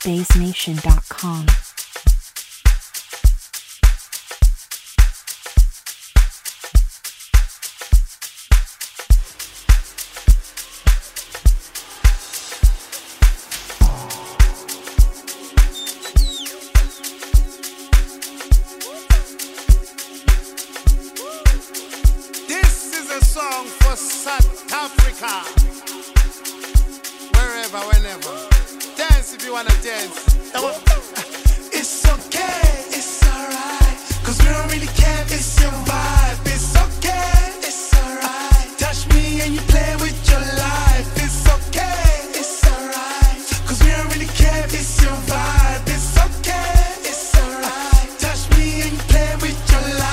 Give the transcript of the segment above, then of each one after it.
BaseNation.com. Song for South Africa. Wherever, whenever. Dance if you wanna dance. It's okay, it's alright. Cause we don't really care if it's your vibe. It's okay, it's alright. Touch me and you play with your life. It's okay, it's alright. Cause we don't really care if it's your vibe. It's okay, it's alright. Touch me and you play with your life.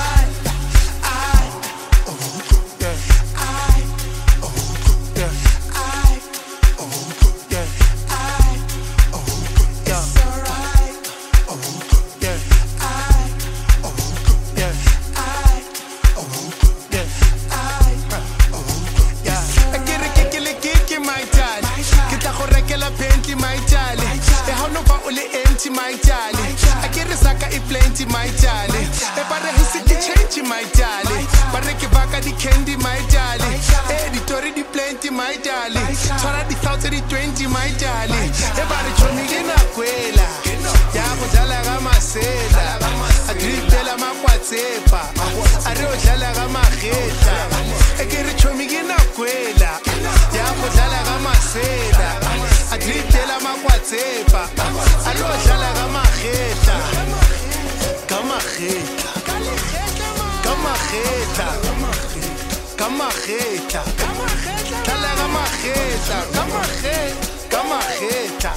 My darling, I get a saka I plenty, my darling. If I hit the change, my darling. But I give back the candy, my darling. Editor the plenty, my darling. Try the 20, my darling. If I show me in a quella, Yabala Ramasela, I drink Della Maquatepa, I don't tell Ramaheta. I get a show me in a quella, Yabala Ramasela, I drink Della Maquatepa, I don't tell Ramaheta. Camajeta, Camajeta, Camajeta, Tala Ramaheta, Camajeta, Camajeta,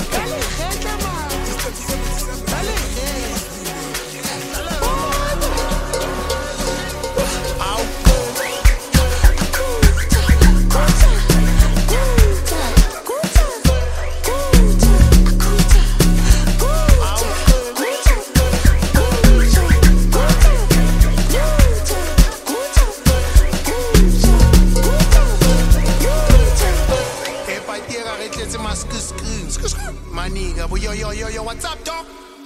Yo, what's up, dog?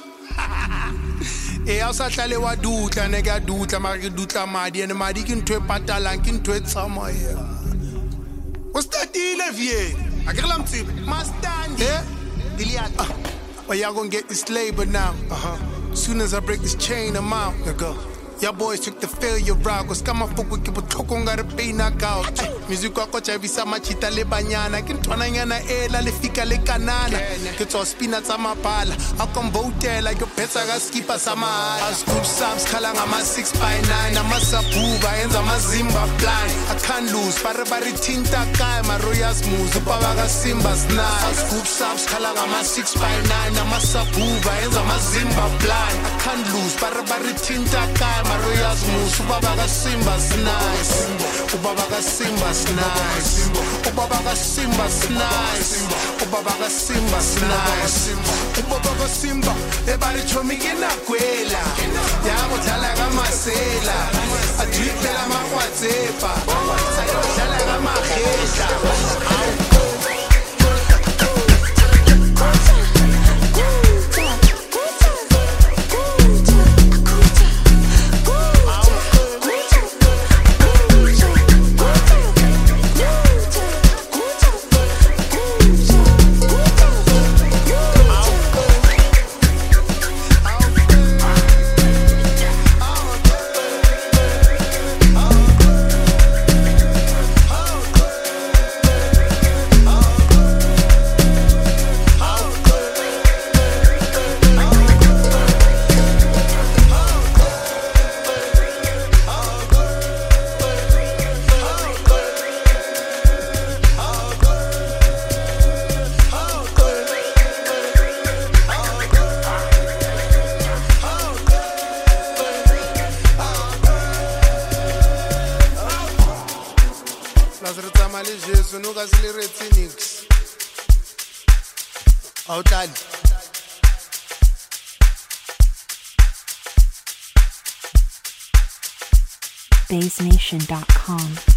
I sa tlale wa dutla ne ka dutla mara ke dutla madi ene madi ke ntwe patalang ke ntwe tsamaya. What's that deal of you? I get lam tip. Mustang. Yeah. Diliat. Oh, y'all gonna get this labor now. Soon as I break this chain, I'm out. Go. Y'all boys took the failure route. Cause kama fuku kipo toko ngare pay knockout. Music wako chavisa machita le banyana. Kintwana nyana ela le fika le kanana. Kito spina tama pala. Ako mbote like a pesa ga skipa sama. I scoop subs kalanga ma 6x9. I'm a sabuba enza ma zimba blind. I can't lose. Pare tinta kai ma royal smooth. Upawa ga simba snide. I scoop subs kalanga ma 6x9. I'm a sabuba enza ma zimba blind. I can't lose. Pare tinta kai ma royal smooth. Ubaba ga simba's nice. Ubaba ga simba's nice. Ubaba ga simba's nice. Ubaba ga simba's nice. Ubaba ga simba. Everybody show me in a quella. Yabo tala ga masela. I drip la ma WhatsApp. I don't tala ga ma kheta. Jesu no ka se le retsenix outlali BaseNation.com.